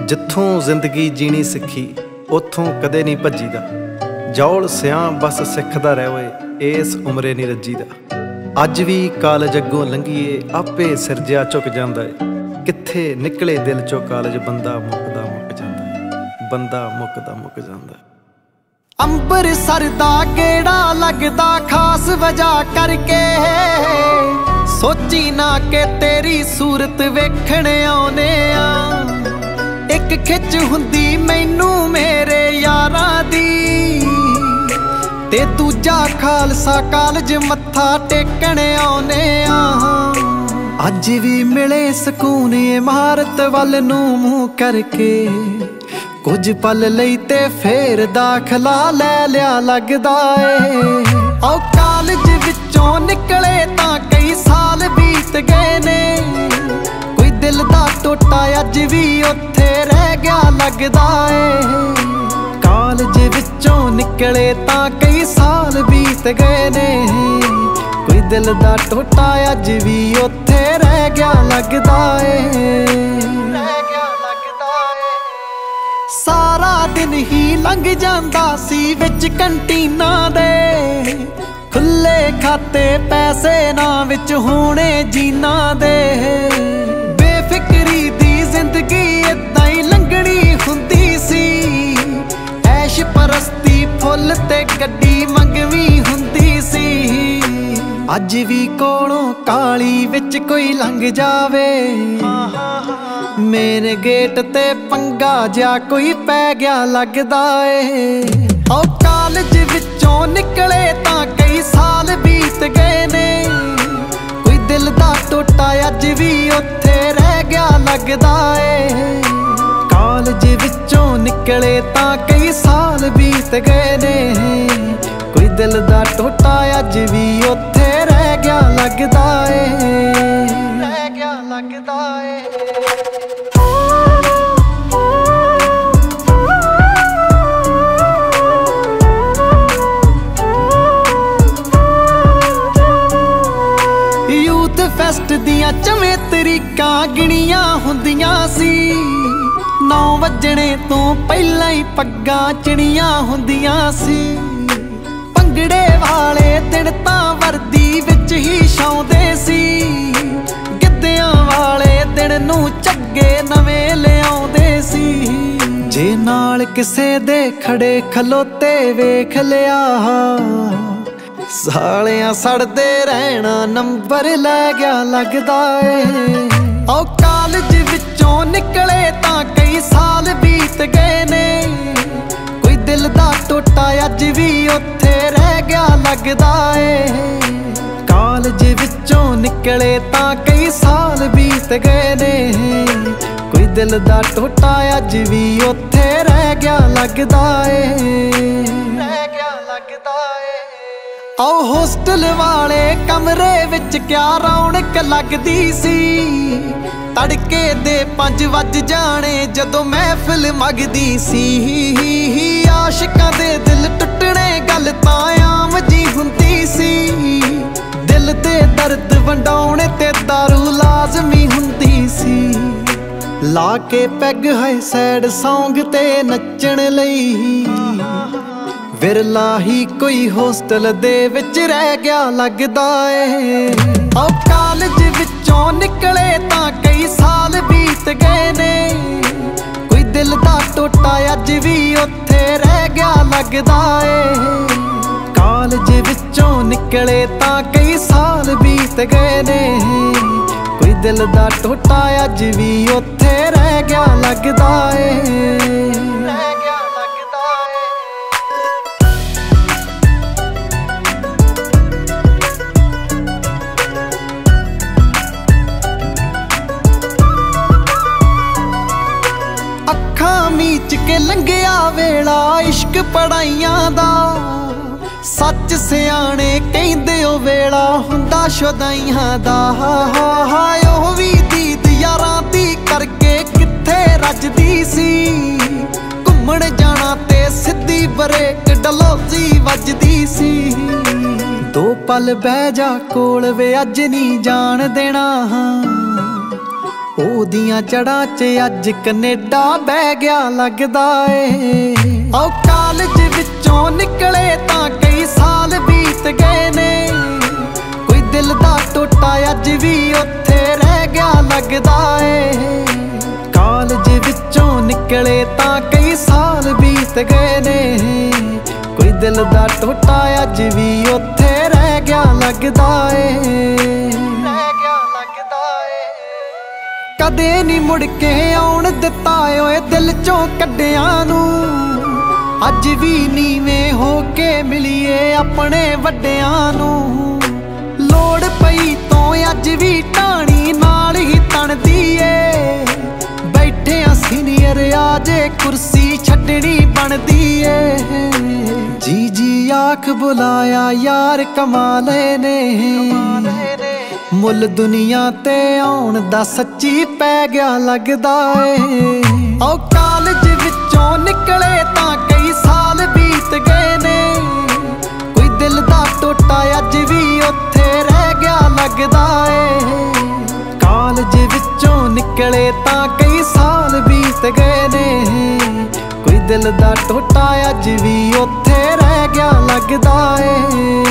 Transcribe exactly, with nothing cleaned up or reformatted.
जिथों जिंदगी जीनी सिखी उथों कदे नहीं भज्जीदा। जौल सियां बस सिखदा रहे इस उमरे नहीं रज्जीदा। अज भी कालज अगों लंघीए आपे सिरजिया झुक जांदा है। कित्थे निकले दिल चो कालज बंदा मुकदा मुक जांदा है। बंदा मुकदा मुक जांदा है। अंबरसर दा गेड़ा लगदा खास वजह करके, सोची ना के तेरी सूरत वेखण आउने आ। एक खिच हुंदी मैनू मेरे यारां दी, ते दूजा खालसा कालज मत्था टेकण आउने आ। अज भी मिले सकून इमारत वल नूं मूंह करके, कुछ पल लई ते फेर दाखला लै लिया लगदा ए। औ कालज विचों निकले तां कई साल बीत गए ने, कोई दिल दा टोटा अज भी उत्थे रह गया लगदा ए। कालज विचों निकले तां कई साल बीत गए ने, कोई दिल दा टोटा अज भी उत्थे रह गया लगदा ए। सारा दिन ही लंघ जांदा सी विच कंटीना दे, खुले खाते पैसे ना विच होने जीना दे। बेफिक्री दी जिंदगी इदां ही लंघनी हुंदी सी, ऐश परस्ती फुल ते गड्डी मंगवी हुंदी सी। अज भी कोलों काली विच कोई लंघ जावे, मेन गेट ते पंगा जा कोई पै गया लगदा ए। औ कालज विचों निकले तां कई साल बीत गए ने, कोई दिल दा टोटा अज भी उत्थे रह गया लगदा ए। कालज विचों निकले तां कई साल बीत गए ने, कोई दिल दा टोटा अज भी उत्थे रह गया लगदा ए। रह गया लगदा ए। फैस्ट दियां चवें तरीकां गिणियां हुंदियां सी, नौ वजणे तो पहला ही पग्गां चिणियां हुंदियां सी। भंगड़े वाले दिन तां वर्दी विच ही छाउंदे सी, गिद्धियां वाले दिन नूं झग्गे नवें लिआउंदे सी। जे नाल किसे दे खड़े खलोते वेख लिया, सालियां सड़दे रहना नंबर लै गया लगदा ए। औ कालज विचों निकले तां कई साल बीत गए ने, कोई दिल दा टोटा अज भी उत्थे रह गया लगदा ए। कालज विचों निकले तां कई साल बीत गए ने, कोई दिल दा टोटा अज भी उत्थे रह गया लगदा ए। रह गया लगदा ए। औ होस्टल वाले कमरे विच क्या रौनक लगदी सी, तड़के दे पंज वज जाने जदों महफिल मगदी सी। आशिकां दे दिल टुटने गल तां आम जी हुंदी सी, दिल दे दर्द वंडाउणे ते दारू लाजमी हुंदी सी। ला के पैग है सैड सॉन्ग ते नच्चण लई, विरला ही कोई होस्टल दे विच रह गया लगदा ए। औ कालज विचों निकले तां कई साल बीत गए ने, कोई दिल दा टोटा अज भी उत्थे रह गया लगदा ए। कालज विचों निकले तां कई साल बीत गए ने, कोई दिल दा टोटा अज भी उत्थे रह गया लगदा ए। मीच के लंघिया वेला इश्क पढ़ाइयां दा, सच सियाणे कहंदे ओ वेला हुंदा शुदाइयां दा। हाय ओह वी दीद यारां दी करके कित्थे रजदी सी, घुम्मण जाना ते सिद्धी ब्रेक डलोजी वजदी सी। दो पल बह जा कोल वे अज नहीं जान देना, ਉਹਦੀਆਂ ਜੜਾਂ 'ਚ ਅੱਜ ਕੈਨੇਡਾ ਬਹਿ ਗਿਆ ਲੱਗਦਾ ਏ। ਓ ਕਾਲਜ ਵਿੱਚੋਂ ਨਿਕਲੇ ਤਾਂ ਕਈ ਸਾਲ ਬੀਤ ਗਏ ਨੇ, ਕੋਈ ਦਿਲ ਦਾ ਟੋਟਾ ਅੱਜ ਵੀ ਉੱਥੇ ਰਹਿ ਗਿਆ ਲੱਗਦਾ ਏ। ਕਾਲਜ ਵਿੱਚੋਂ ਨਿਕਲੇ ਤਾਂ ਕਈ ਸਾਲ ਬੀਤ ਗਏ ਨੇ, ਕੋਈ ਦਿਲ ਦਾ ਟੋਟਾ ਅੱਜ ਵੀ ਉੱਥੇ ਰਹਿ ਗਿਆ ਲੱਗਦਾ ਏ, ਰਹਿ ਗਿਆ ਲੱਗਦਾ ਏ। ਕਦੇ ਨੀ ਮੁੜ ਕੇ ਆਉਣ ਦਿੱਤਾ ਓਏ ਦਿਲ ਚੋਂ ਕੱਢਿਆਂ ਨੂੰ, ਅੱਜ ਵੀ ਨੀਵੇਂ ਹੋ ਕੇ ਮਿਲੀਏ ਆਪਣੇ ਵੱਡਿਆਂ ਨੂੰ। ਲੋੜ ਪਈ ਤੋਂ ਅੱਜ ਵੀ ਢਾਣੀ ਨਾਲ ਹੀ ਤਣਦੀ ਏ, ਬੈਠੇ ਆ ਸੀਨੀਅਰ ਆ ਜੇ ਕੁਰਸੀ ਛੱਡਣੀ ਬਣਦੀ ਏ। ਜੀ ਜੀ ਆਖ ਬੁਲਾਇਆ ਯਾਰ ਕਮਾਲੇ ਨੇ, ਮੁੱਲ ਦੁਨੀਆ ਤੇ ਆਉਣ ਦਾ ਸੱਚੀ ਪੈ ਗਿਆ ਲੱਗਦਾ ਏ। ਓ ਕਾਲਜ ਵਿੱਚੋਂ ਨਿਕਲੇ ਤਾਂ ਕਈ ਸਾਲ ਬੀਤ ਗਏ ਨੇ, ਕੋਈ ਦਿਲ ਦਾ ਟੋਟਾ ਅੱਜ ਵੀ ਉੱਥੇ ਰਹਿ ਗਿਆ ਲੱਗਦਾ ਏ। ਕਾਲਜ ਵਿੱਚੋਂ ਨਿਕਲੇ ਤਾਂ ਕਈ ਸਾਲ ਬੀਤ ਗਏ ਨੇ, ਕੋਈ ਦਿਲ ਦਾ ਟੋਟਾ ਅੱਜ ਵੀ ਉੱਥੇ ਰਹਿ ਗਿਆ ਲੱਗਦਾ ਏ।